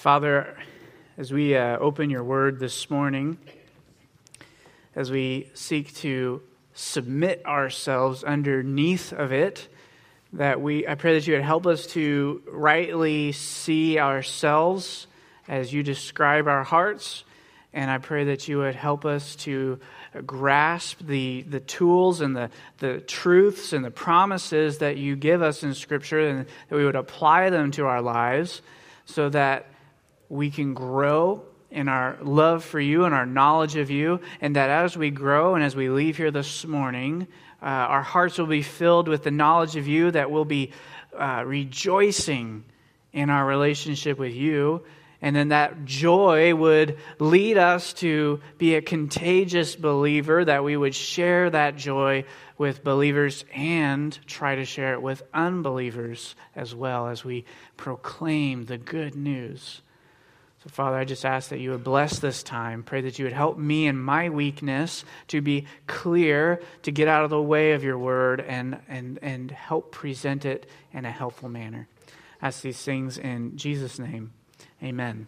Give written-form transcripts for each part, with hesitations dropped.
Father, as we open your word this morning, as we seek to submit ourselves underneath of it, I pray that you would help us to rightly see ourselves as you describe our hearts, and I pray that you would help us to grasp the tools and the truths and the promises that you give us in Scripture, and that we would apply them to our lives so that we can grow in our love for you and our knowledge of you, and that as we grow and as we leave here this morning, our hearts will be filled with the knowledge of you, that we'll be rejoicing in our relationship with you, and then that joy would lead us to be a contagious believer, that we would share that joy with believers and try to share it with unbelievers as well as we proclaim the good news. So, Father, I just ask that you would bless this time. Pray that you would help me in my weakness to be clear, to get out of the way of your word and help present it in a helpful manner. I ask these things in Jesus' name. Amen.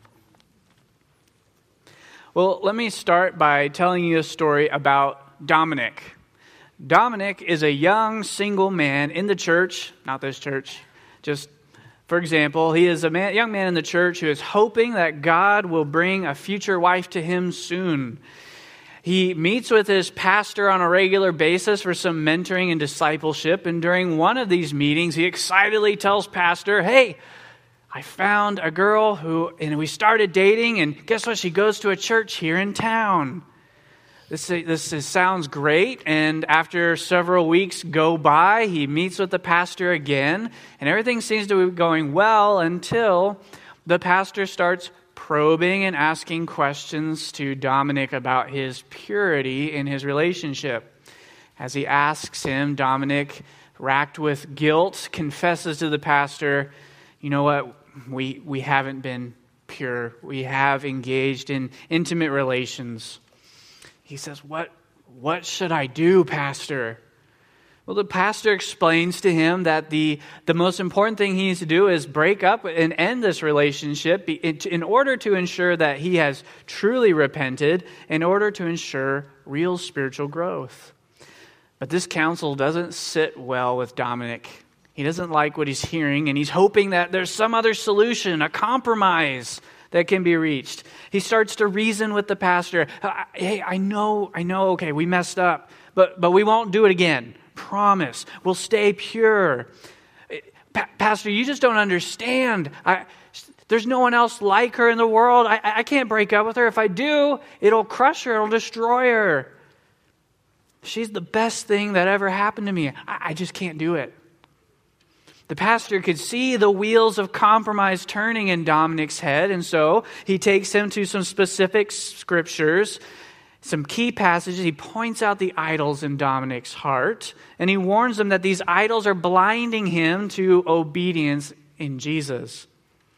Well, let me start by telling you a story about Dominic. Dominic is a young single man in the church, not this church, just for example, he is a young man in the church who is hoping that God will bring a future wife to him soon. He meets with his pastor on a regular basis for some mentoring and discipleship, and during one of these meetings, he excitedly tells pastor, "Hey, I found a girl and we started dating, and guess what? She goes to a church here in town." This sounds great, and after several weeks go by, he meets with the pastor again, and everything seems to be going well until the pastor starts probing and asking questions to Dominic about his purity in his relationship. As he asks him, Dominic, racked with guilt, confesses to the pastor, "You know what? We haven't been pure. We have engaged in intimate relations." He says, What should I do, Pastor? Well, the pastor explains to him that the most important thing he needs to do is break up and end this relationship in order to ensure that he has truly repented, in order to ensure real spiritual growth. But this counsel doesn't sit well with Dominic. He doesn't like what he's hearing, and he's hoping that there's some other solution, a compromise that can be reached. He starts to reason with the pastor. "Hey, I know, okay, we messed up, but we won't do it again. Promise, we'll stay pure. Pastor, you just don't understand. There's no one else like her in the world. I can't break up with her. If I do, it'll crush her, it'll destroy her. She's the best thing that ever happened to me. I just can't do it." The pastor could see the wheels of compromise turning in Dominic's head, and so he takes him to some specific scriptures, some key passages. He points out the idols in Dominic's heart, and he warns him that these idols are blinding him to obedience in Jesus.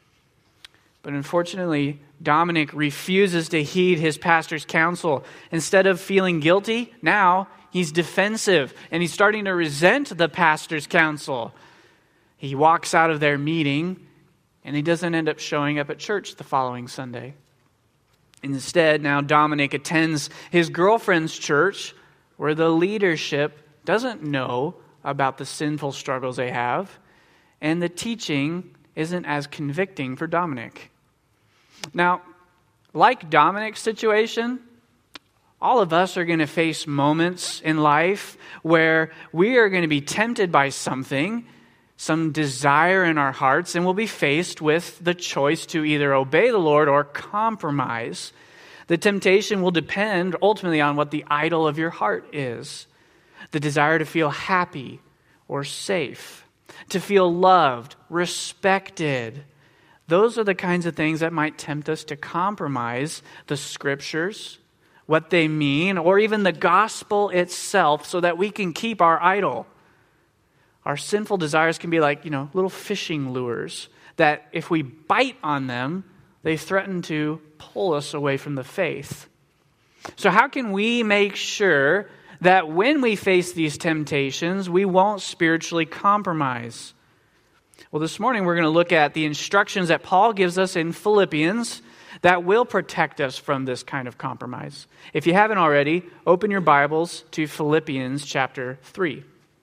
But unfortunately, Dominic refuses to heed his pastor's counsel. Instead of feeling guilty, now he's defensive, and he's starting to resent the pastor's counsel. He walks out of their meeting, and he doesn't end up showing up at church the following Sunday. Instead, now Dominic attends his girlfriend's church, where the leadership doesn't know about the sinful struggles they have, and the teaching isn't as convicting for Dominic. Now, like Dominic's situation, all of us are going to face moments in life where we are going to be tempted by something, some desire in our hearts, and we'll be faced with the choice to either obey the Lord or compromise. The temptation will depend ultimately on what the idol of your heart is. The desire to feel happy or safe, to feel loved, respected. Those are the kinds of things that might tempt us to compromise the scriptures, what they mean, or even the gospel itself so that we can keep our idol. Our sinful desires can be like, little fishing lures that if we bite on them, they threaten to pull us away from the faith. So how can we make sure that when we face these temptations, we won't spiritually compromise? Well, this morning we're going to look at the instructions that Paul gives us in Philippians that will protect us from this kind of compromise. If you haven't already, open your Bibles to Philippians chapter 3.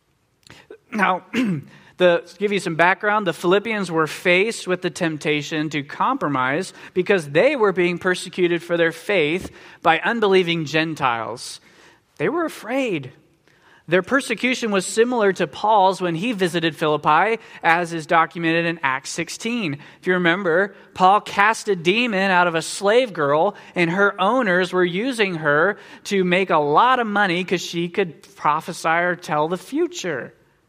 Now, to give you some background, the Philippians were faced with the temptation to compromise because they were being persecuted for their faith by unbelieving Gentiles. They were afraid. Their persecution was similar to Paul's when he visited Philippi, as is documented in Acts 16. If you remember, Paul cast a demon out of a slave girl, and her owners were using her to make a lot of money because she could prophesy or tell the future.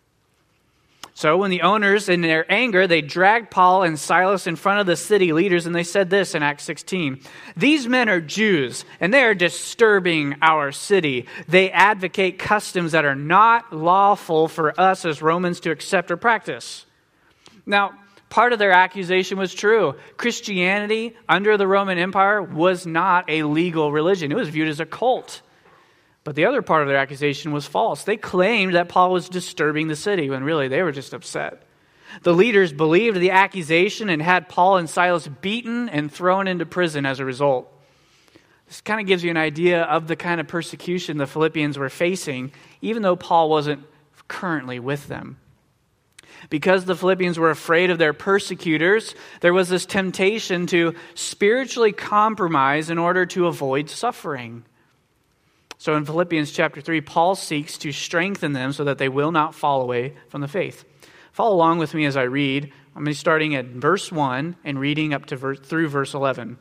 So when the owners, in their anger, they dragged Paul and Silas in front of the city leaders, and they said this in Acts 16, "These men are Jews, and they are disturbing our city. They advocate customs that are not lawful for us as Romans to accept or practice." Now, part of their accusation was true. Christianity under the Roman Empire was not a legal religion. It was viewed as a cult. But the other part of their accusation was false. They claimed that Paul was disturbing the city when really they were just upset. The leaders believed the accusation and had Paul and Silas beaten and thrown into prison as a result. This kind of gives you an idea of the kind of persecution the Philippians were facing, even though Paul wasn't currently with them. Because the Philippians were afraid of their persecutors, there was this temptation to spiritually compromise in order to avoid suffering. So in Philippians chapter 3, Paul seeks to strengthen them so that they will not fall away from the faith. Follow along with me as I read. I'm going to be starting at verse 1 and reading up to through verse 11.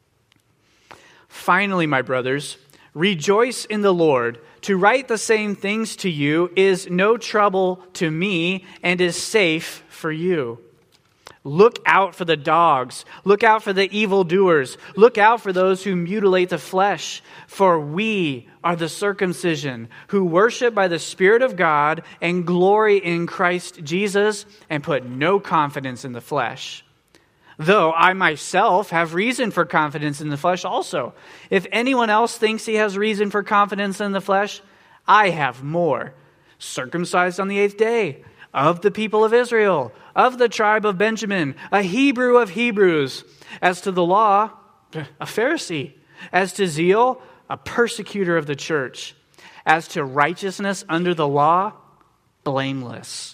"Finally, my brothers, rejoice in the Lord. To write the same things to you is no trouble to me and is safe for you. Look out for the dogs. Look out for the evildoers. Look out for those who mutilate the flesh. For we are the circumcision who worship by the Spirit of God and glory in Christ Jesus and put no confidence in the flesh. Though I myself have reason for confidence in the flesh also. If anyone else thinks he has reason for confidence in the flesh, I have more. Circumcised on the 8th day, of the people of Israel, of the tribe of Benjamin, a Hebrew of Hebrews. As to the law, a Pharisee. As to zeal, a persecutor of the church. As to righteousness under the law, blameless.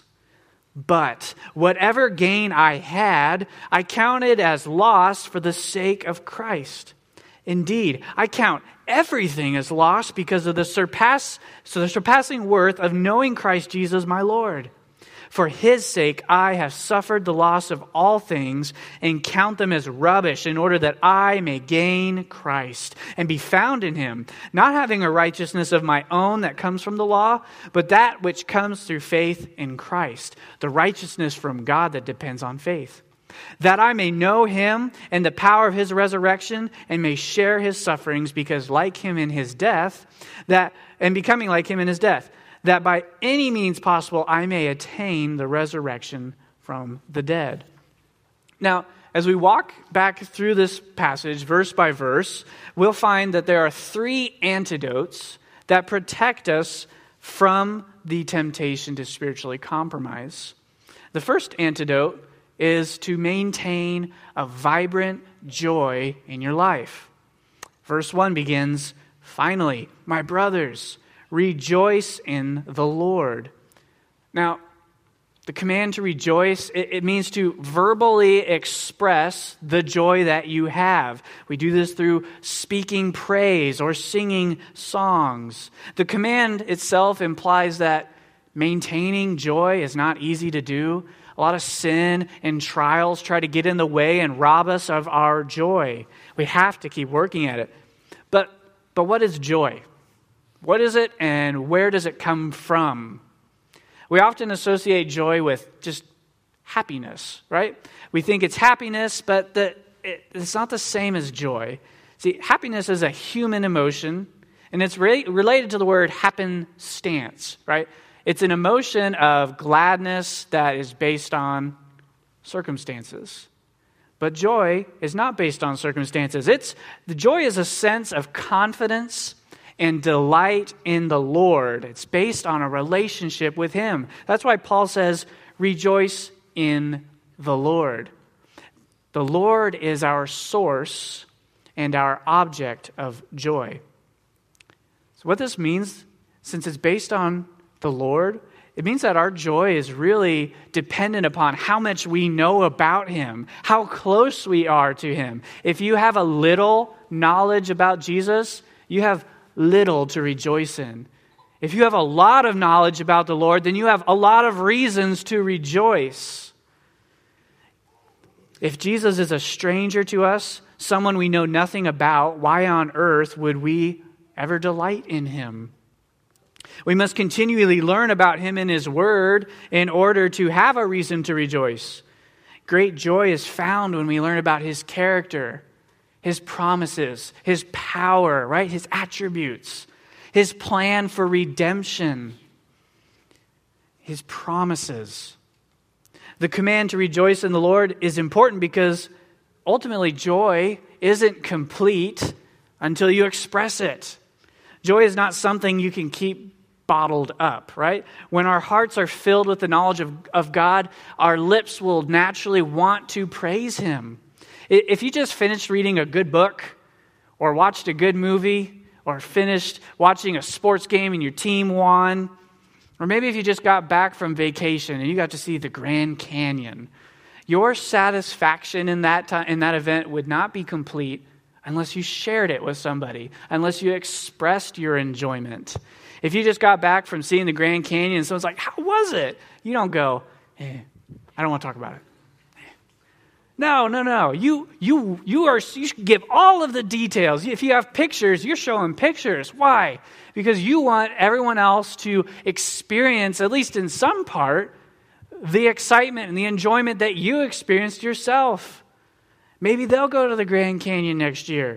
But whatever gain I had, I counted as loss for the sake of Christ. Indeed, I count everything as loss because of the surpassing worth of knowing Christ Jesus my Lord. For his sake, I have suffered the loss of all things and count them as rubbish in order that I may gain Christ and be found in him, not having a righteousness of my own that comes from the law, but that which comes through faith in Christ, the righteousness from God that depends on faith, that I may know him and the power of his resurrection and may share his sufferings because like him in his death, and becoming like him in his death, that by any means possible I may attain the resurrection from the dead." Now, as we walk back through this passage, verse by verse, we'll find that there are 3 antidotes that protect us from the temptation to spiritually compromise. The first antidote is to maintain a vibrant joy in your life. Verse 1 begins, "Finally, my brothers, rejoice in the Lord." Now, the command to rejoice, it means to verbally express the joy that you have. We do this through speaking praise or singing songs. The command itself implies that maintaining joy is not easy to do. A lot of sin and trials try to get in the way and rob us of our joy. We have to keep working at it. But what is joy? What is it and where does it come from? We often associate joy with just happiness, right? We think it's happiness, but it's not the same as joy. See, happiness is a human emotion, and it's related to the word happenstance, right? It's an emotion of gladness that is based on circumstances. But joy is not based on circumstances. The joy is a sense of confidence and delight in the Lord. It's based on a relationship with him. That's why Paul says, rejoice in the Lord. The Lord is our source and our object of joy. So what this means, since it's based on the Lord, it means that our joy is really dependent upon how much we know about Him, how close we are to Him. If you have a little knowledge about Jesus, you have little to rejoice in. If you have a lot of knowledge about the Lord, then you have a lot of reasons to rejoice. If Jesus is a stranger to us, someone we know nothing about, why on earth would we ever delight in Him? We must continually learn about Him in His Word in order to have a reason to rejoice. Great joy is found when we learn about His character, His promises, His power, right? His attributes, His plan for redemption, His promises. The command to rejoice in the Lord is important because ultimately joy isn't complete until you express it. Joy is not something you can keep bottled up, right? When our hearts are filled with the knowledge of God, our lips will naturally want to praise Him. If you just finished reading a good book or watched a good movie or finished watching a sports game and your team won, or maybe if you just got back from vacation and you got to see the Grand Canyon, your satisfaction in that event would not be complete unless you shared it with somebody, unless you expressed your enjoyment. If you just got back from seeing the Grand Canyon and someone's like, how was it? You don't go, I don't want to talk about it. No. You should give all of the details. If you have pictures, you're showing pictures. Why? Because you want everyone else to experience, at least in some part, the excitement and the enjoyment that you experienced yourself. Maybe they'll go to the Grand Canyon next year.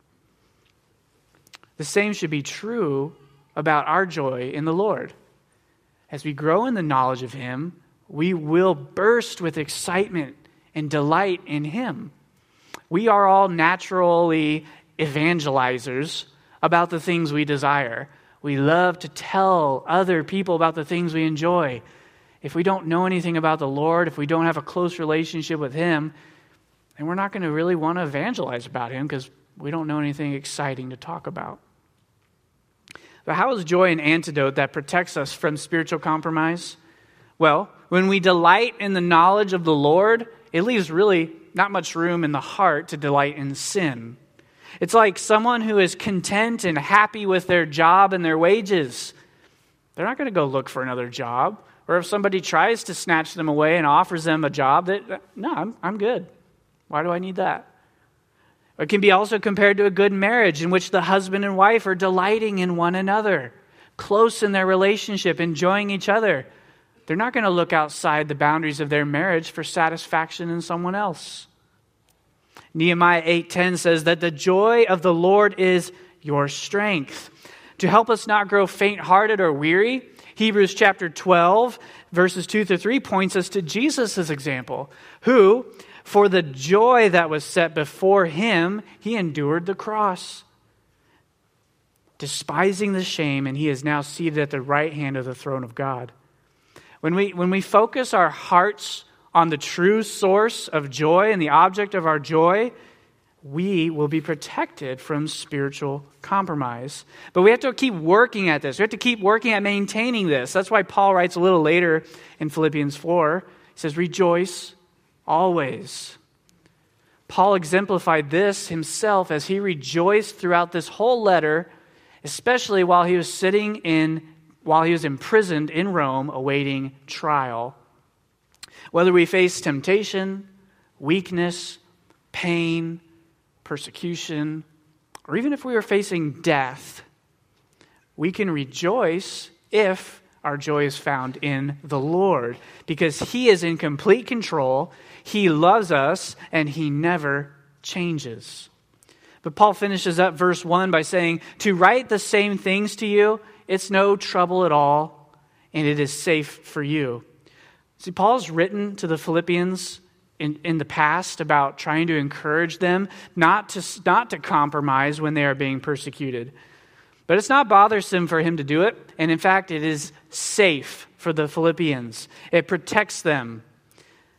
The same should be true about our joy in the Lord. As we grow in the knowledge of Him, we will burst with excitement and delight in Him. We are all naturally evangelizers about the things we desire. We love to tell other people about the things we enjoy. If we don't know anything about the Lord, if we don't have a close relationship with Him, then we're not going to really want to evangelize about Him because we don't know anything exciting to talk about. But how is joy an antidote that protects us from spiritual compromise? Well, when we delight in the knowledge of the Lord, it leaves really not much room in the heart to delight in sin. It's like someone who is content and happy with their job and their wages. They're not going to go look for another job. Or if somebody tries to snatch them away and offers them a job, I'm good. Why do I need that? It can be also compared to a good marriage in which the husband and wife are delighting in one another, close in their relationship, enjoying each other. They're not going to look outside the boundaries of their marriage for satisfaction in someone else. Nehemiah 8:10 says that the joy of the Lord is your strength. To help us not grow faint-hearted or weary, Hebrews chapter 12, verses 2-3 points us to Jesus' example, who, for the joy that was set before Him, He endured the cross, despising the shame, and He is now seated at the right hand of the throne of God. When we focus our hearts on the true source of joy and the object of our joy, we will be protected from spiritual compromise. But we have to keep working at this. We have to keep working at maintaining this. That's why Paul writes a little later in Philippians 4. He says, rejoice always. Paul exemplified this himself as he rejoiced throughout this whole letter, especially while he was imprisoned in Rome awaiting trial. Whether we face temptation, weakness, pain, persecution, or even if we are facing death, we can rejoice if our joy is found in the Lord, because He is in complete control, He loves us, and He never changes. But Paul finishes up verse 1 by saying, to write the same things to you, it's no trouble at all, and it is safe for you. See, Paul's written to the Philippians in the past about trying to encourage them not to compromise when they are being persecuted. But it's not bothersome for him to do it. And in fact, it is safe for the Philippians. It protects them.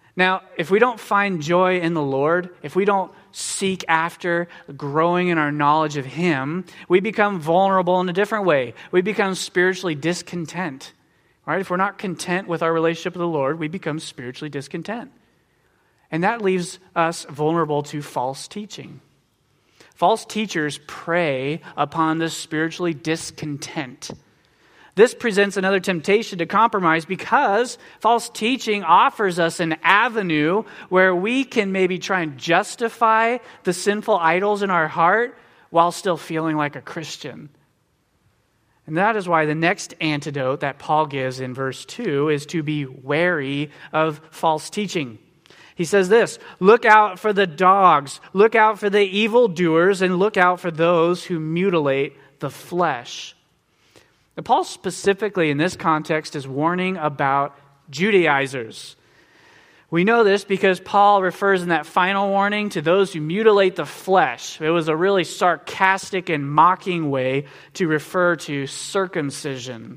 Now, if we don't find joy in the Lord, if we don't seek after growing in our knowledge of Him, we become vulnerable in a different way. We become spiritually discontent. Right? If we're not content with our relationship with the Lord, we become spiritually discontent. And that leaves us vulnerable to false teaching. False teachers prey upon this spiritually discontent. This presents another temptation to compromise because false teaching offers us an avenue where we can maybe try and justify the sinful idols in our heart while still feeling like a Christian. And that is why the next antidote that Paul gives in verse 2 is to be wary of false teaching. He says this, look out for the dogs, look out for the evildoers, and look out for those who mutilate the flesh. Now, Paul specifically in this context is warning about Judaizers. We know this because Paul refers in that final warning to those who mutilate the flesh. It was a really sarcastic and mocking way to refer to circumcision.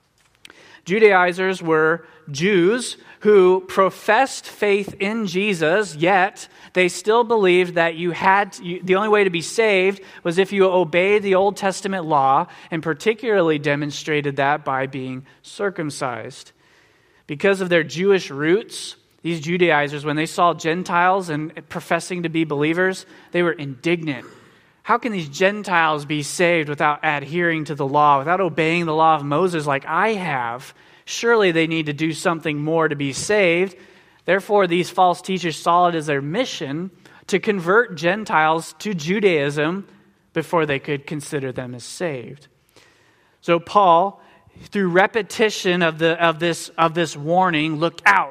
Judaizers were Jews who professed faith in Jesus, yet they still believed that the only way to be saved was if you obeyed the Old Testament law, and particularly demonstrated that by being circumcised. Because of their Jewish roots, these Judaizers, when they saw Gentiles and professing to be believers, they were indignant. How can these Gentiles be saved without adhering to the law, without obeying the law of Moses like I have? Surely they need to do something more to be saved. Therefore, these false teachers saw it as their mission to convert Gentiles to Judaism before they could consider them as saved. So Paul, through repetition of this warning, look out,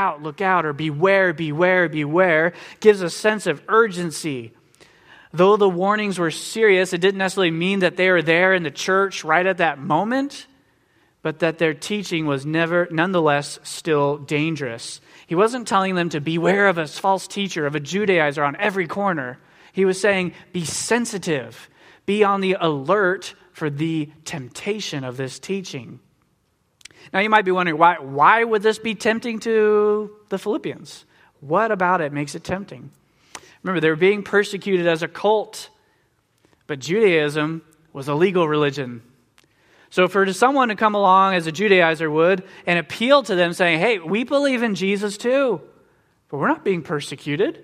or beware, beware, beware, gives a sense of urgency. Though the warnings were serious, it didn't necessarily mean that they were there in the church right at that moment, but that their teaching was nonetheless still dangerous. He wasn't telling them to beware of a false teacher, of a Judaizer on every corner. He was saying, be sensitive, be on the alert for the temptation of this teaching. Now you might be wondering, why would this be tempting to the Philippians? What about it makes it tempting? Remember, they were being persecuted as a cult, but Judaism was a legal religion. So for someone to come along as a Judaizer would and appeal to them saying, hey, we believe in Jesus too, but we're not being persecuted.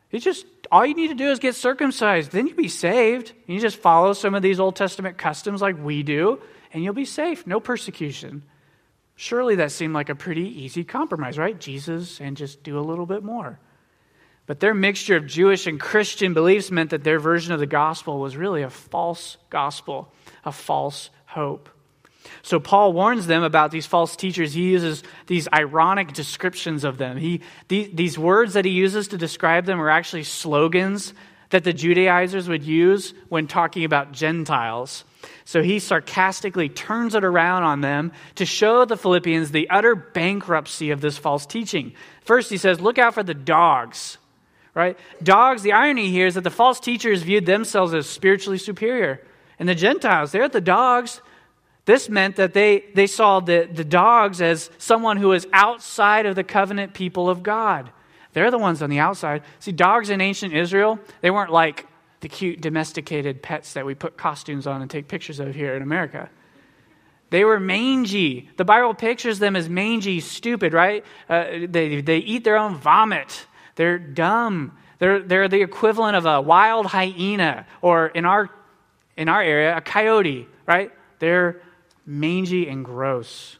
All you need to do is get circumcised. Then you'll be saved. You just follow some of these Old Testament customs like we do, and you'll be safe. No persecution. Surely that seemed like a pretty easy compromise, right? Jesus and just do a little bit more. But their mixture of Jewish and Christian beliefs meant that their version of the gospel was really a false gospel, a false hope. So Paul warns them about these false teachers. He uses these ironic descriptions of them. These words that he uses to describe them are actually slogans that the Judaizers would use when talking about Gentiles. So he sarcastically turns it around on them to show the Philippians the utter bankruptcy of this false teaching. First he says, look out for the dogs. Right? Dogs, the irony here is that the false teachers viewed themselves as spiritually superior. And the Gentiles, they're the dogs. This meant that they saw the dogs as someone who is outside of the covenant people of God. They're the ones on the outside. See, dogs in ancient Israel, they weren't like the cute domesticated pets that we put costumes on and take pictures of here in America. They were mangy. The Bible pictures them as mangy, stupid, right? They eat their own vomit. They're dumb. They're the equivalent of a wild hyena, or in our area, a coyote, right? They're mangy and gross.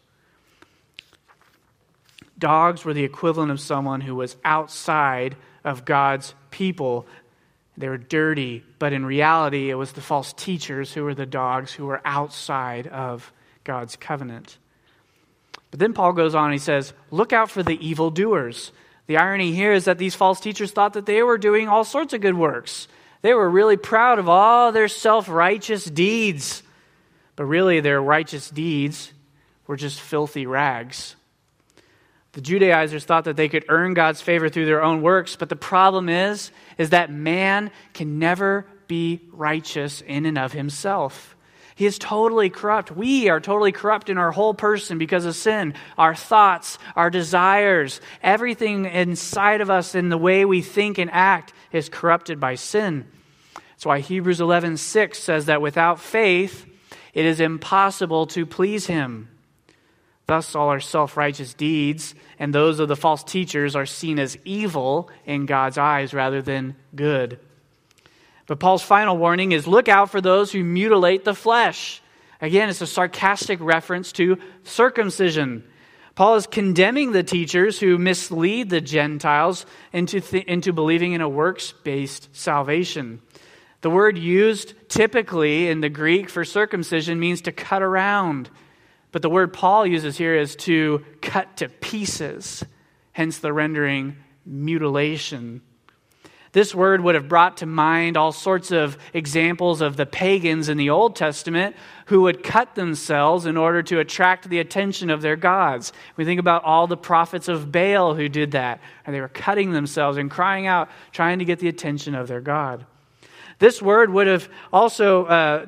Dogs were the equivalent of someone who was outside of God's people. They were dirty, but in reality, it was the false teachers who were the dogs who were outside of God's covenant. But then Paul goes on and he says, look out for the evildoers. The irony here is that these false teachers thought that they were doing all sorts of good works. They were really proud of all their self-righteous deeds. But really, their righteous deeds were just filthy rags. The Judaizers thought that they could earn God's favor through their own works, but the problem is that man can never be righteous in and of himself. He is totally corrupt. We are totally corrupt in our whole person because of sin. Our thoughts, our desires, everything inside of us in the way we think and act is corrupted by sin. That's why Hebrews 11:6 says that without faith, it is impossible to please Him. Thus, all our self-righteous deeds and those of the false teachers are seen as evil in God's eyes rather than good. But Paul's final warning is look out for those who mutilate the flesh. Again, it's a sarcastic reference to circumcision. Paul is condemning the teachers who mislead the Gentiles into believing in a works-based salvation. The word used typically in the Greek for circumcision means to cut around. But the word Paul uses here is to cut to pieces, hence the rendering mutilation. This word would have brought to mind all sorts of examples of the pagans in the Old Testament who would cut themselves in order to attract the attention of their gods. We think about all the prophets of Baal who did that, and they were cutting themselves and crying out, trying to get the attention of their god. This word would have also,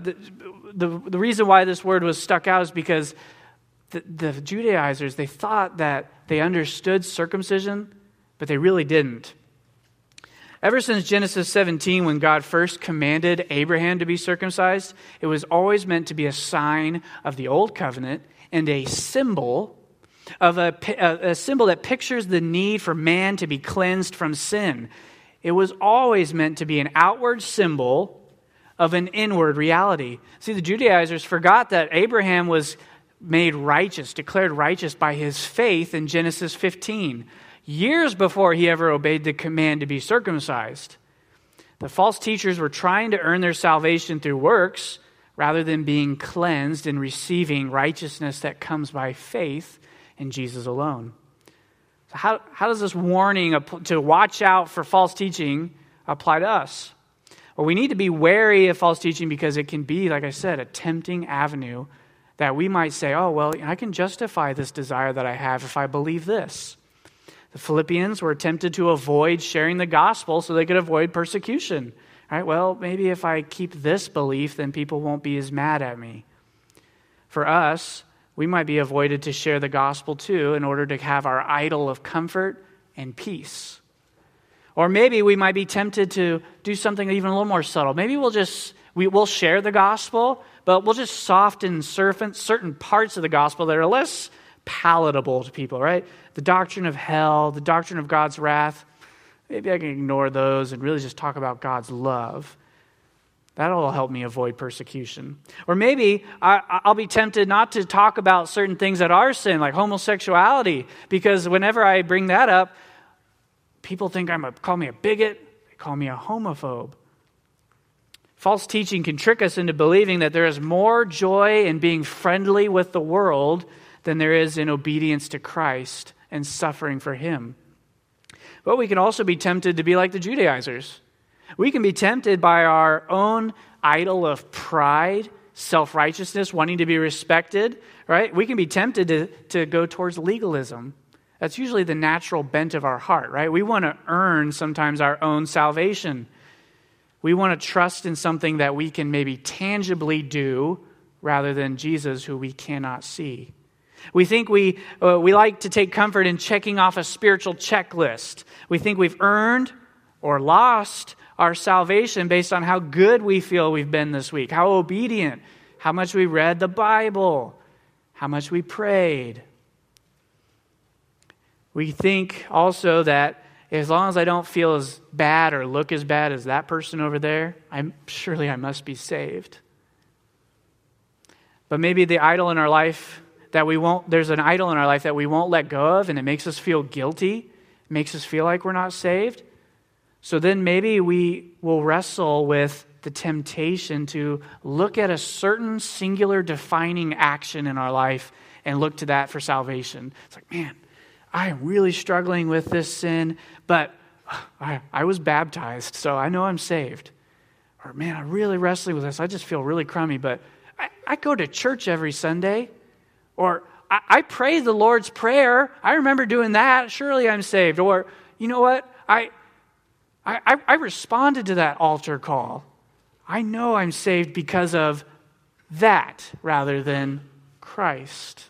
the reason why this word was stuck out is because the Judaizers, they thought that they understood circumcision, but they really didn't. Ever since Genesis 17, when God first commanded Abraham to be circumcised, it was always meant to be a sign of the old covenant and a symbol of a symbol that pictures the need for man to be cleansed from sin. It was always meant to be an outward symbol of an inward reality. See, the Judaizers forgot that Abraham was made righteous, declared righteous by his faith in Genesis 15, years before he ever obeyed the command to be circumcised. The false teachers were trying to earn their salvation through works rather than being cleansed and receiving righteousness that comes by faith in Jesus alone. So how does this warning to watch out for false teaching apply to us? Well, we need to be wary of false teaching because it can be, like I said, a tempting avenue that we might say, oh, well, I can justify this desire that I have if I believe this. The Philippians were tempted to avoid sharing the gospel so they could avoid persecution. All right, well, maybe if I keep this belief, then people won't be as mad at me. For us, we might be avoided to share the gospel too in order to have our idol of comfort and peace. Or maybe we might be tempted to do something even a little more subtle. Maybe we'll share the gospel, but we'll just soften certain parts of the gospel that are less palatable to people, right? The doctrine of hell, the doctrine of God's wrath, maybe I can ignore those and really just talk about God's love. That'll help me avoid persecution. Or maybe I'll be tempted not to talk about certain things that are sin, like homosexuality, because whenever I bring that up, people think call me a bigot, they call me a homophobe. False teaching can trick us into believing that there is more joy in being friendly with the world than there is in obedience to Christ and suffering for Him. But we can also be tempted to be like the Judaizers. We can be tempted by our own idol of pride, self-righteousness, wanting to be respected, right? We can be tempted to go towards legalism. That's usually the natural bent of our heart, right? We want to earn sometimes our own salvation. We want to trust in something that we can maybe tangibly do rather than Jesus, who we cannot see. We think we like to take comfort in checking off a spiritual checklist. We think we've earned or lost our salvation based on how good we feel we've been this week, how obedient, how much we read the Bible, how much we prayed. We think also that as long as I don't feel as bad or look as bad as that person over there, surely I must be saved. But maybe the idol in our life there's an idol in our life that we won't let go of, and it makes us feel guilty. It makes us feel like we're not saved. So then maybe we will wrestle with the temptation to look at a certain singular defining action in our life and look to that for salvation. It's like, man, I am really struggling with this sin, but I was baptized, so I know I'm saved. Or, man, I'm really wrestling with this. I just feel really crummy, but I go to church every Sunday. Or, I pray the Lord's Prayer. I remember doing that. Surely I'm saved. Or, you know what? I responded to that altar call. I know I'm saved because of that rather than Christ.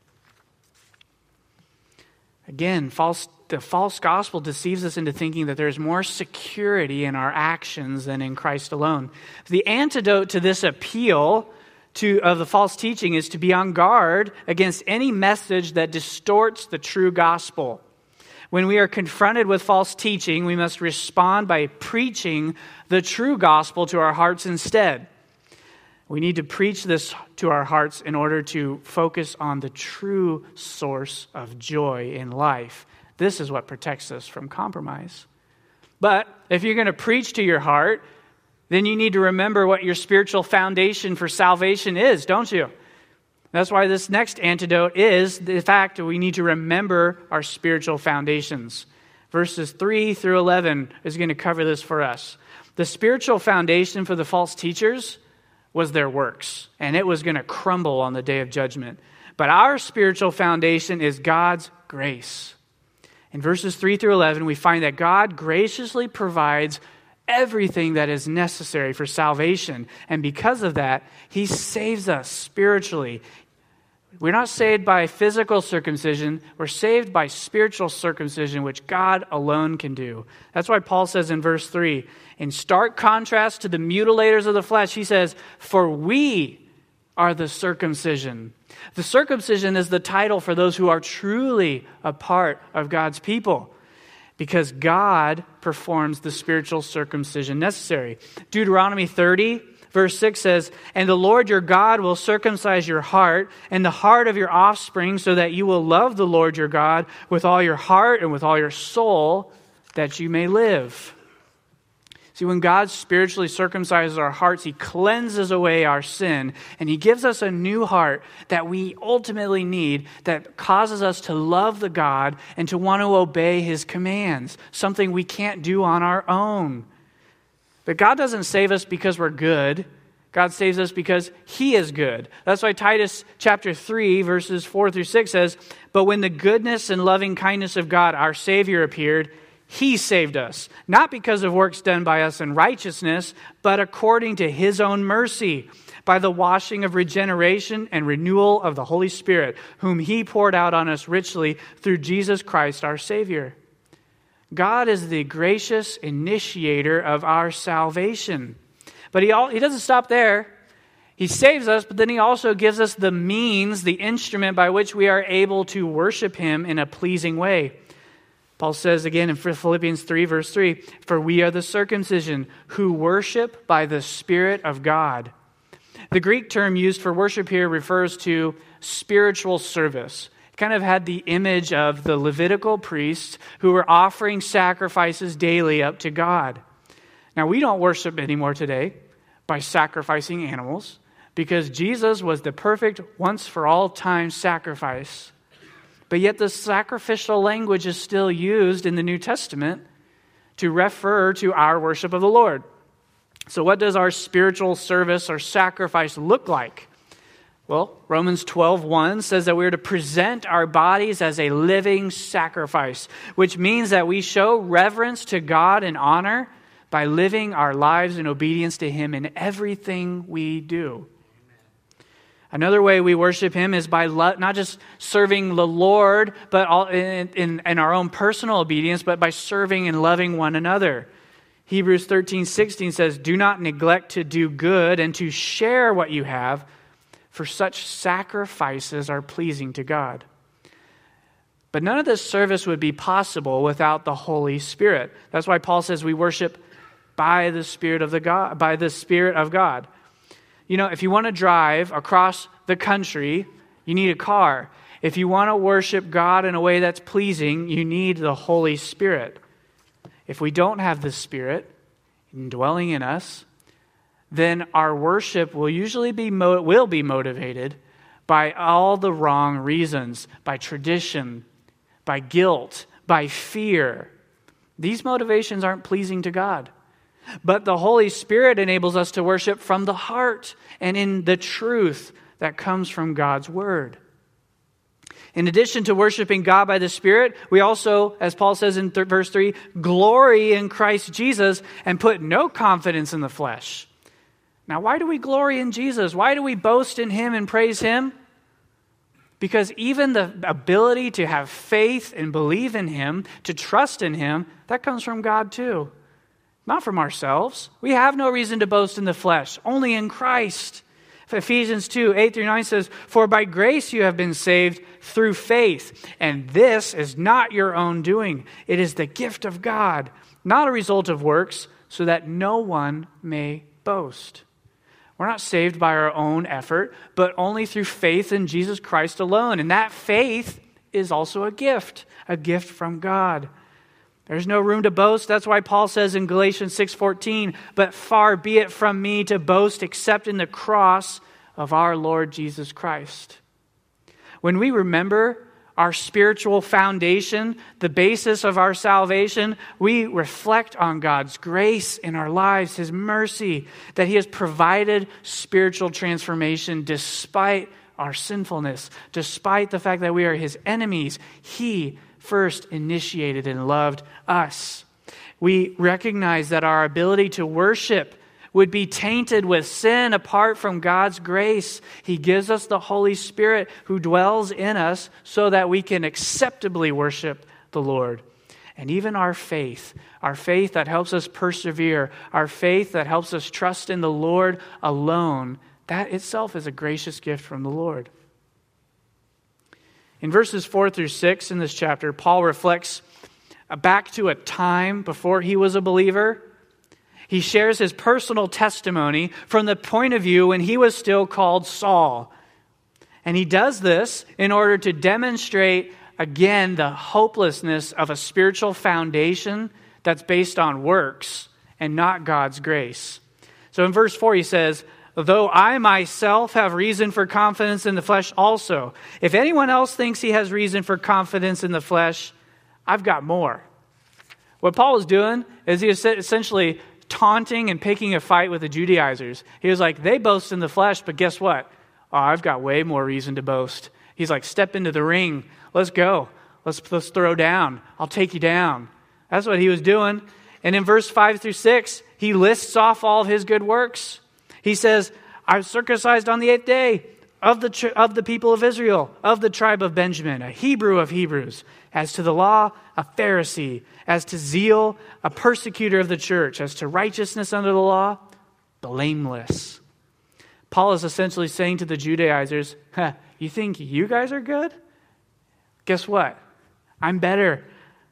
Again, the false gospel deceives us into thinking that there's more security in our actions than in Christ alone. The antidote to this appeal of the false teaching is to be on guard against any message that distorts the true gospel. When we are confronted with false teaching, we must respond by preaching the true gospel to our hearts instead. We need to preach this to our hearts in order to focus on the true source of joy in life. This is what protects us from compromise. But if you're going to preach to your heart, then you need to remember what your spiritual foundation for salvation is, don't you? That's why this next antidote is the fact that we need to remember our spiritual foundations. Verses 3 through 11 is going to cover this for us. The spiritual foundation for the false teachers was their works, and it was going to crumble on the day of judgment. But our spiritual foundation is God's grace. In verses 3 through 11, we find that God graciously provides everything that is necessary for salvation. And because of that, He saves us spiritually. We're not saved by physical circumcision. We're saved by spiritual circumcision, which God alone can do. That's why Paul says in verse 3, in stark contrast to the mutilators of the flesh, he says, for we are the circumcision. The circumcision is the title for those who are truly a part of God's people, because God performs the spiritual circumcision necessary. Deuteronomy 30, verse 6 says, and the Lord your God will circumcise your heart and the heart of your offspring, so that you will love the Lord your God with all your heart and with all your soul, that you may live. See, when God spiritually circumcises our hearts, He cleanses away our sin, and He gives us a new heart that we ultimately need, that causes us to love the God and to want to obey His commands, something we can't do on our own. But God doesn't save us because we're good. God saves us because He is good. That's why Titus chapter 3, verses 4 through 6 says, but when the goodness and loving kindness of God, our Savior, appeared, He saved us, not because of works done by us in righteousness, but according to His own mercy, by the washing of regeneration and renewal of the Holy Spirit, whom He poured out on us richly through Jesus Christ our Savior. God is the gracious initiator of our salvation. But He doesn't stop there. He saves us, but then He also gives us the means, the instrument by which we are able to worship Him in a pleasing way. Paul says again in Philippians 3, verse 3, for we are the circumcision who worship by the Spirit of God. The Greek term used for worship here refers to spiritual service. It kind of had the image of the Levitical priests who were offering sacrifices daily up to God. Now, we don't worship anymore today by sacrificing animals, because Jesus was the perfect once-for-all-time sacrifice. But yet the sacrificial language is still used in the New Testament to refer to our worship of the Lord. So what does our spiritual service or sacrifice look like? Well, Romans 12:1 says that we are to present our bodies as a living sacrifice, which means that we show reverence to God and honor by living our lives in obedience to Him in everything we do. Another way we worship Him is by not just serving the Lord, but in our own personal obedience, but by serving and loving one another. Hebrews 13:16 says, do not neglect to do good and to share what you have, for such sacrifices are pleasing to God. But none of this service would be possible without the Holy Spirit. That's why Paul says we worship by the Spirit of God. You know, if you want to drive across the country, you need a car. If you want to worship God in a way that's pleasing, you need the Holy Spirit. If we don't have the Spirit indwelling in us, then our worship will usually be motivated by all the wrong reasons, by tradition, by guilt, by fear. These motivations aren't pleasing to God. But the Holy Spirit enables us to worship from the heart and in the truth that comes from God's Word. In addition to worshiping God by the Spirit, we also, as Paul says in verse 3, glory in Christ Jesus and put no confidence in the flesh. Now, why do we glory in Jesus? Why do we boast in him and praise him? Because even the ability to have faith and believe in him, to trust in him, that comes from God too. Not from ourselves. We have no reason to boast in the flesh, only in Christ. Ephesians 2:8-9 says, "For by grace you have been saved through faith, and this is not your own doing. It is the gift of God, not a result of works, so that no one may boast." We're not saved by our own effort, but only through faith in Jesus Christ alone. And that faith is also a gift from God. There's no room to boast. That's why Paul says in Galatians 6:14, "But far be it from me to boast except in the cross of our Lord Jesus Christ." When we remember our spiritual foundation, the basis of our salvation, we reflect on God's grace in our lives, his mercy, that he has provided spiritual transformation despite our sinfulness, despite the fact that we are his enemies. He first initiated and loved us. We recognize that our ability to worship would be tainted with sin apart from God's grace. He gives us the Holy Spirit who dwells in us so that we can acceptably worship the Lord. And even our faith that helps us persevere, our faith that helps us trust in the Lord alone, that itself is a gracious gift from the Lord. In verses 4-6 in this chapter, Paul reflects back to a time before he was a believer. He shares his personal testimony from the point of view when he was still called Saul. And he does this in order to demonstrate, again, the hopelessness of a spiritual foundation that's based on works and not God's grace. So in verse 4 he says, "Though I myself have reason for confidence in the flesh also, if anyone else thinks he has reason for confidence in the flesh, I've got more." What Paul was doing is he was essentially taunting and picking a fight with the Judaizers. He was like, they boast in the flesh, but guess what? Oh, I've got way more reason to boast. He's like, step into the ring. Let's go. Let's throw down. I'll take you down. That's what he was doing. And in verse 5-6, he lists off all of his good works. He says, I was circumcised on the 8th day of the people of Israel, of the tribe of Benjamin, a Hebrew of Hebrews. As to the law, a Pharisee. As to zeal, a persecutor of the church. As to righteousness under the law, blameless. Paul is essentially saying to the Judaizers, you think you guys are good? Guess what? I'm better.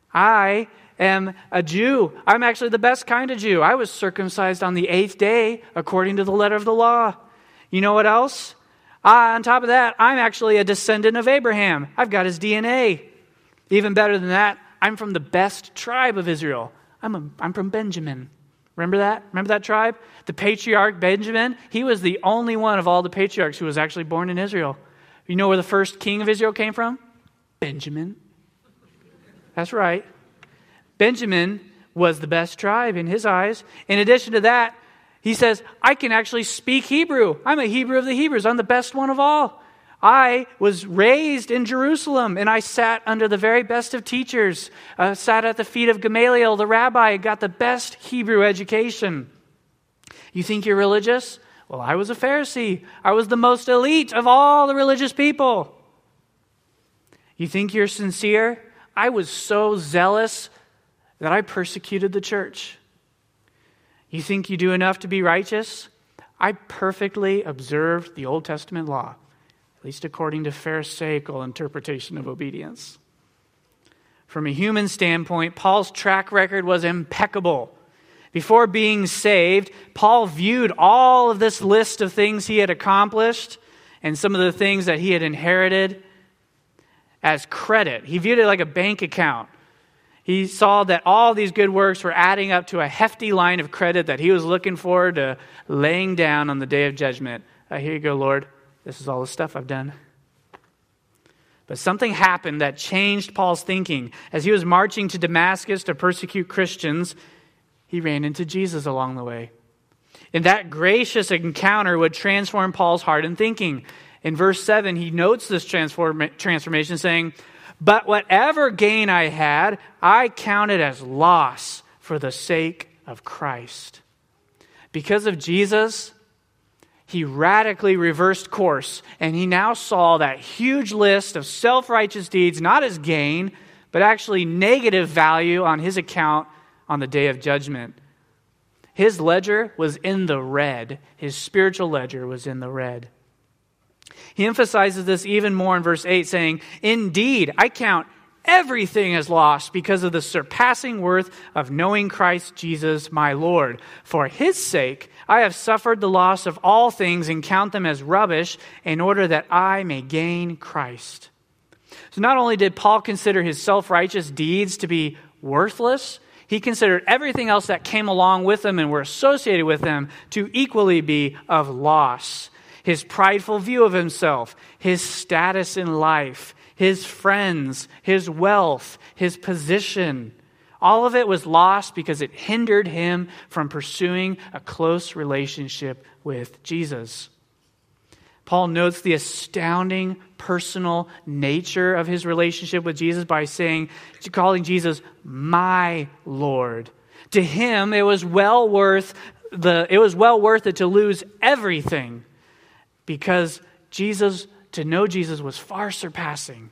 I am a Jew. I'm actually the best kind of Jew. I was circumcised on the 8th day according to the letter of the law. You know what else? On top of that, I'm actually a descendant of Abraham. I've got his DNA. Even better than that, I'm from the best tribe of Israel. I'm from Benjamin. Remember that? Remember that tribe? The patriarch Benjamin, he was the only one of all the patriarchs who was actually born in Israel. You know where the first king of Israel came from? Benjamin. That's right. Benjamin was the best tribe in his eyes. In addition to that, he says, I can actually speak Hebrew. I'm a Hebrew of the Hebrews. I'm the best one of all. I was raised in Jerusalem, and I sat under the very best of teachers. Sat at the feet of Gamaliel, the rabbi, got the best Hebrew education. You think you're religious? Well, I was a Pharisee. I was the most elite of all the religious people. You think you're sincere? I was so zealous that I persecuted the church. You think you do enough to be righteous? I perfectly observed the Old Testament law, at least according to Pharisaical interpretation of obedience. From a human standpoint, Paul's track record was impeccable. Before being saved, Paul viewed all of this list of things he had accomplished and some of the things that he had inherited as credit. He viewed it like a bank account. He saw that all these good works were adding up to a hefty line of credit that he was looking forward to laying down on the day of judgment. Here you go, Lord. This is all the stuff I've done. But something happened that changed Paul's thinking. As he was marching to Damascus to persecute Christians, he ran into Jesus along the way. And that gracious encounter would transform Paul's heart and thinking. In verse 7, he notes this transformation saying, but whatever gain I had, I counted as loss for the sake of Christ. Because of Jesus, he radically reversed course, and he now saw that huge list of self-righteous deeds not as gain, but actually negative value on his account on the day of judgment. His ledger was in the red. His spiritual ledger was in the red. He emphasizes this even more in verse 8, saying, "Indeed, I count everything as lost because of the surpassing worth of knowing Christ Jesus my Lord. For his sake, I have suffered the loss of all things and count them as rubbish in order that I may gain Christ." So not only did Paul consider his self-righteous deeds to be worthless, he considered everything else that came along with them and were associated with them to equally be of loss. His prideful view of himself, his status in life, his friends, his wealth, his position. All of it was lost because it hindered him from pursuing a close relationship with Jesus. Paul notes the astounding personal nature of his relationship with Jesus by calling Jesus my Lord. To him, it was well worth it to lose everything, because to know Jesus was far surpassing.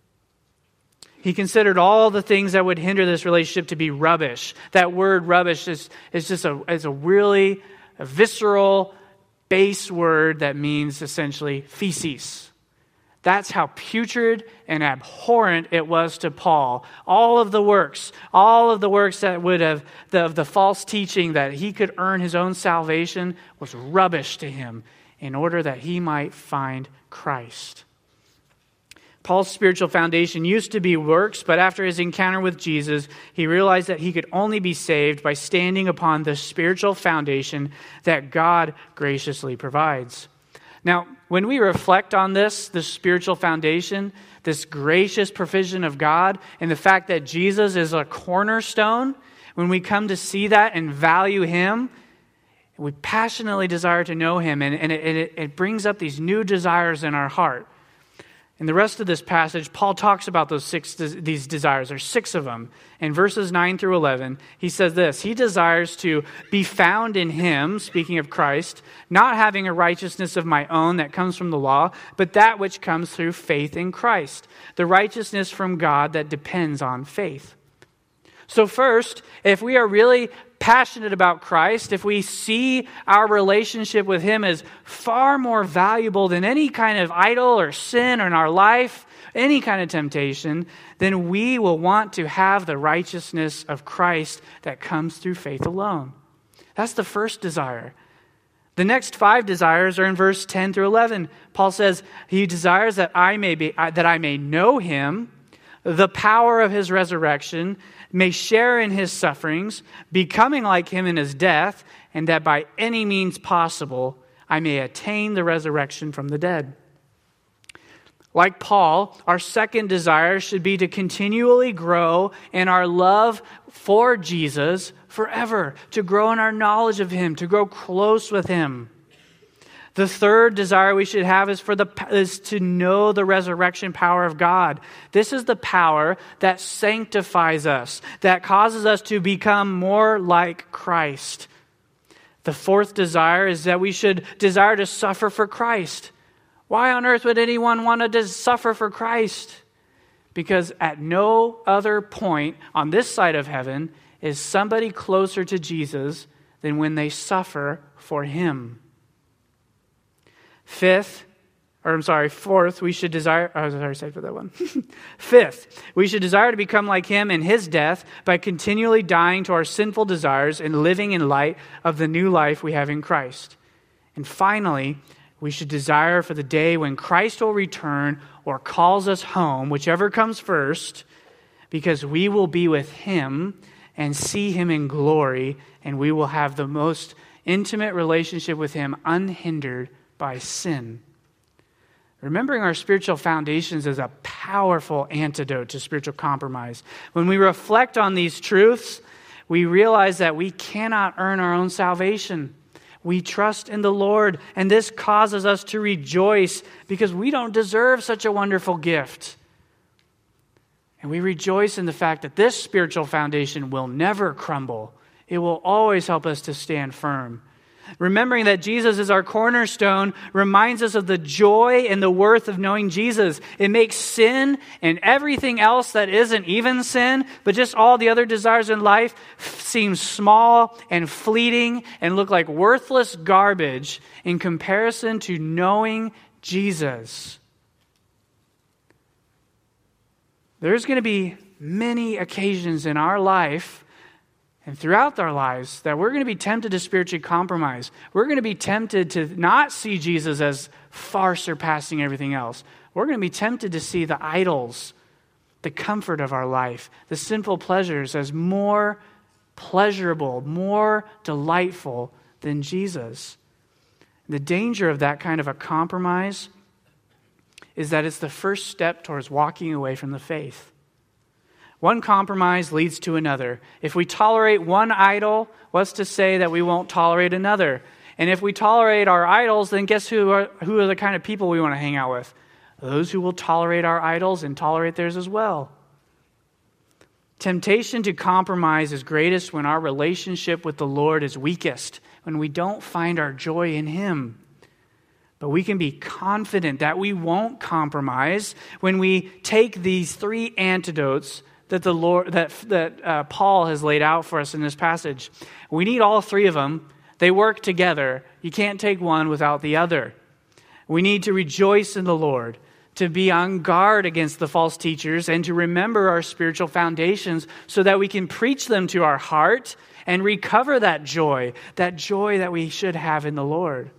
He considered all the things that would hinder this relationship to be rubbish. That word rubbish is a really visceral, base word that means essentially feces. That's how putrid and abhorrent it was to Paul. All of the works that would have, the false teaching that he could earn his own salvation was rubbish to him in order that he might find Christ. Paul's spiritual foundation used to be works, but after his encounter with Jesus, he realized that he could only be saved by standing upon the spiritual foundation that God graciously provides. Now, when we reflect on this spiritual foundation, this gracious provision of God, and the fact that Jesus is a cornerstone, when we come to see that and value him, we passionately desire to know him, and it brings up these new desires in our heart. In the rest of this passage, Paul talks about these desires. There's 6 of them. In verses 9 through 11, he says this: he desires to be found in him, speaking of Christ, not having a righteousness of my own that comes from the law, but that which comes through faith in Christ, the righteousness from God that depends on faith. So first, if we are really passionate about Christ, if we see our relationship with him as far more valuable than any kind of idol or sin in our life, any kind of temptation, then we will want to have the righteousness of Christ that comes through faith alone. That's the first desire. The next 5 desires are in verse 10 through 11. Paul says he desires that I may know him, the power of his resurrection, may share in his sufferings, becoming like him in his death, and that by any means possible I may attain the resurrection from the dead. Like Paul, our second desire should be to continually grow in our love for Jesus forever, to grow in our knowledge of him, to grow close with him. The third desire we should have is to know the resurrection power of God. This is the power that sanctifies us, that causes us to become more like Christ. The fourth desire is that we should desire to suffer for Christ. Why on earth would anyone want to suffer for Christ? Because at no other point on this side of heaven is somebody closer to Jesus than when they suffer for him. Fourth, we should desire... Fifth, we should desire to become like him in his death by continually dying to our sinful desires and living in light of the new life we have in Christ. And finally, we should desire for the day when Christ will return or calls us home, whichever comes first, because we will be with him and see him in glory, and we will have the most intimate relationship with him unhindered by sin. Remembering our spiritual foundations is a powerful antidote to spiritual compromise. When we reflect on these truths, we realize that we cannot earn our own salvation. We trust in the Lord, and this causes us to rejoice because we don't deserve such a wonderful gift. And we rejoice in the fact that this spiritual foundation will never crumble. It will always help us to stand firm. Remembering that Jesus is our cornerstone reminds us of the joy and the worth of knowing Jesus. It makes sin and everything else that isn't even sin, but just all the other desires in life, seem small and fleeting and look like worthless garbage in comparison to knowing Jesus. There's going to be many occasions in our life and throughout our lives that we're going to be tempted to spiritually compromise. We're going to be tempted to not see Jesus as far surpassing everything else. We're going to be tempted to see the idols, the comfort of our life, the sinful pleasures as more pleasurable, more delightful than Jesus. The danger of that kind of a compromise is that it's the first step towards walking away from the faith. One compromise leads to another. If we tolerate one idol, what's to say that we won't tolerate another? And if we tolerate our idols, then guess who are the kind of people we want to hang out with? Those who will tolerate our idols and tolerate theirs as well. Temptation to compromise is greatest when our relationship with the Lord is weakest, when we don't find our joy in Him. But we can be confident that we won't compromise when we take these three antidotes that the Lord, that Paul has laid out for us in this passage. We need all three of them. They work together. You can't take one without the other. We need to rejoice in the Lord, to be on guard against the false teachers, and to remember our spiritual foundations so that we can preach them to our heart and recover that joy that we should have in the Lord.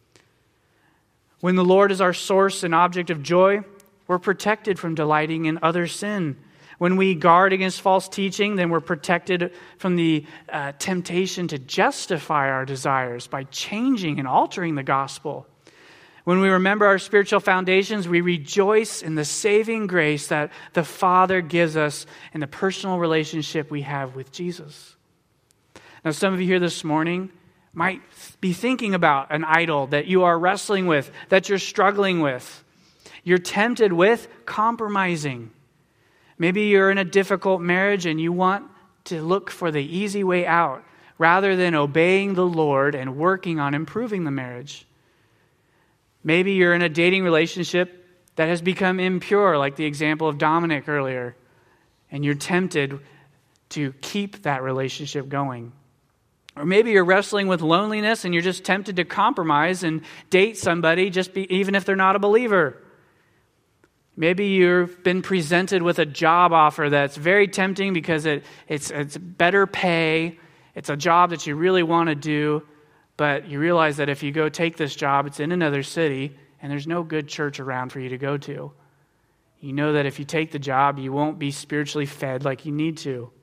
When the Lord is our source and object of joy, we're protected from delighting in other sin. When we guard against false teaching, then we're protected from the temptation to justify our desires by changing and altering the gospel. When we remember our spiritual foundations, we rejoice in the saving grace that the Father gives us in the personal relationship we have with Jesus. Now, some of you here this morning might be thinking about an idol that you are wrestling with, that you're struggling with. You're tempted with compromising. Maybe you're in a difficult marriage and you want to look for the easy way out rather than obeying the Lord and working on improving the marriage. Maybe you're in a dating relationship that has become impure, like the example of Dominic earlier, and you're tempted to keep that relationship going. Or maybe you're wrestling with loneliness and you're just tempted to compromise and date somebody even if they're not a believer. Maybe you've been presented with a job offer that's very tempting because it's better pay. It's a job that you really want to do, but you realize that if you go take this job, it's in another city and there's no good church around for you to go to. You know that if you take the job, you won't be spiritually fed like you need to.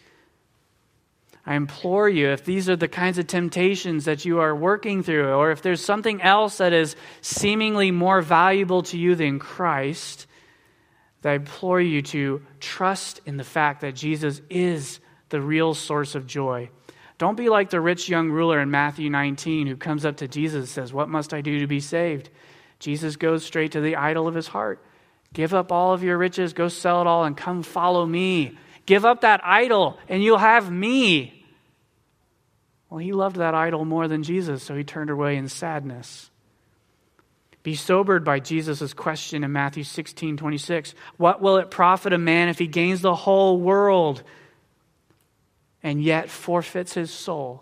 I implore you, if these are the kinds of temptations that you are working through, or if there's something else that is seemingly more valuable to you than Christ, that I implore you to trust in the fact that Jesus is the real source of joy. Don't be like the rich young ruler in Matthew 19 who comes up to Jesus and says, "What must I do to be saved?" Jesus goes straight to the idol of his heart. Give up all of your riches, go sell it all, and come follow me. Give up that idol, and you'll have me. Well, he loved that idol more than Jesus, so he turned away in sadness. Be sobered by Jesus' question in Matthew 16:26. What will it profit a man if he gains the whole world and yet forfeits his soul?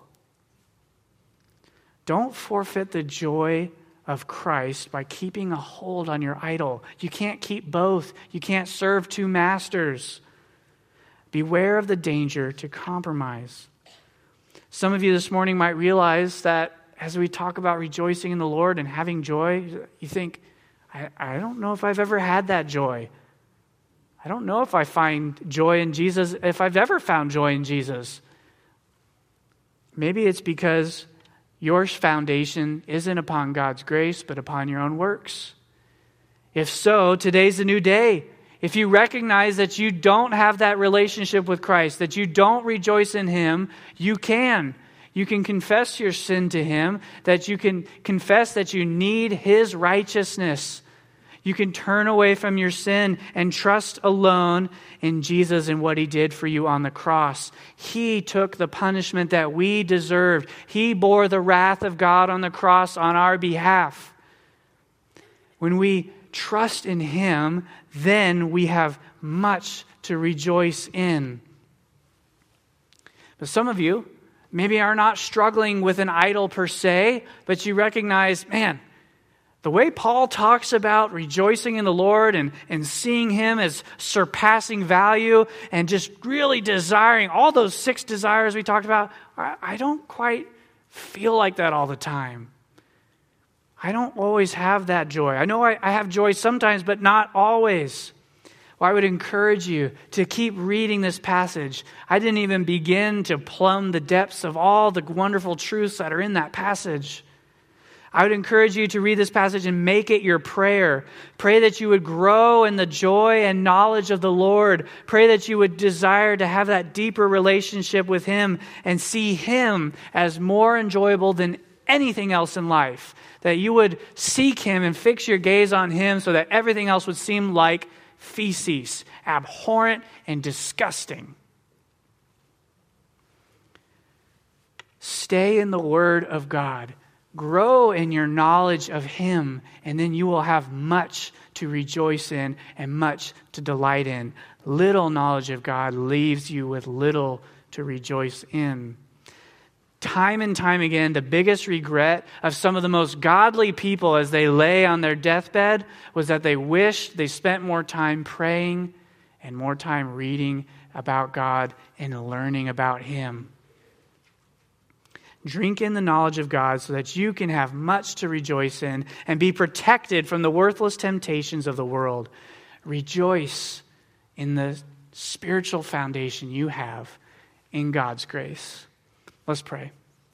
Don't forfeit the joy of Christ by keeping a hold on your idol. You can't keep both. You can't serve two masters. Beware of the danger to compromise. Some of you this morning might realize that as we talk about rejoicing in the Lord and having joy, you think, I don't know if I've ever had that joy. I don't know if I find joy in Jesus, if I've ever found joy in Jesus. Maybe it's because your foundation isn't upon God's grace, but upon your own works. If so, today's a new day. If you recognize that you don't have that relationship with Christ, that you don't rejoice in Him, you can. You can confess your sin to Him, that you can confess that you need His righteousness. You can turn away from your sin and trust alone in Jesus and what he did for you on the cross. He took the punishment that we deserved. He bore the wrath of God on the cross on our behalf. When we trust in him, then we have much to rejoice in. But some of you maybe are not struggling with an idol per se, but you recognize, man, the way Paul talks about rejoicing in the Lord and seeing him as surpassing value and just really desiring all those 6 desires we talked about, I don't quite feel like that all the time. I don't always have that joy. I know I have joy sometimes, but not always. Well, I would encourage you to keep reading this passage. I didn't even begin to plumb the depths of all the wonderful truths that are in that passage. I would encourage you to read this passage and make it your prayer. Pray that you would grow in the joy and knowledge of the Lord. Pray that you would desire to have that deeper relationship with him and see him as more enjoyable than anything else in life. That you would seek him and fix your gaze on him so that everything else would seem like feces, abhorrent and disgusting. Stay in the Word of God. Grow in your knowledge of him, and then you will have much to rejoice in and much to delight in. Little knowledge of God leaves you with little to rejoice in. Time and time again, the biggest regret of some of the most godly people as they lay on their deathbed was that they wished they spent more time praying and more time reading about God and learning about him. Drink in the knowledge of God so that you can have much to rejoice in and be protected from the worthless temptations of the world. Rejoice in the spiritual foundation you have in God's grace. Let's pray.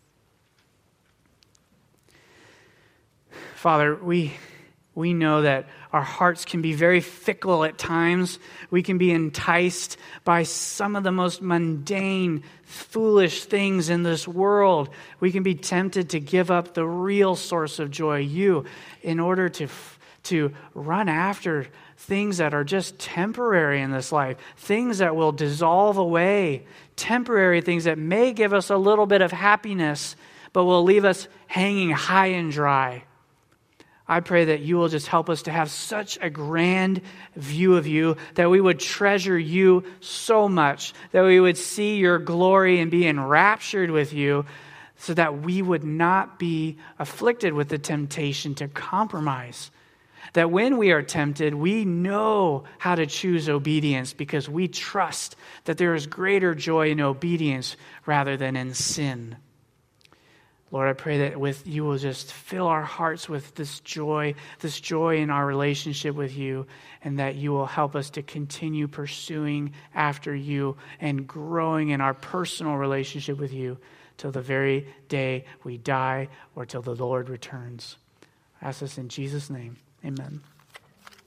Father, we know that our hearts can be very fickle at times. We can be enticed by some of the most mundane, foolish things in this world. We can be tempted to give up the real source of joy, you, in order to run after things that are just temporary in this life, things that will dissolve away, temporary things that may give us a little bit of happiness, but will leave us hanging high and dry. I pray that you will just help us to have such a grand view of you, that we would treasure you so much, that we would see your glory and be enraptured with you, so that we would not be afflicted with the temptation to compromise. That when we are tempted, we know how to choose obedience because we trust that there is greater joy in obedience rather than in sin. Lord, I pray that you will just fill our hearts with this joy in our relationship with you, and that you will help us to continue pursuing after you and growing in our personal relationship with you till the very day we die or till the Lord returns. I ask this in Jesus' name. Amen.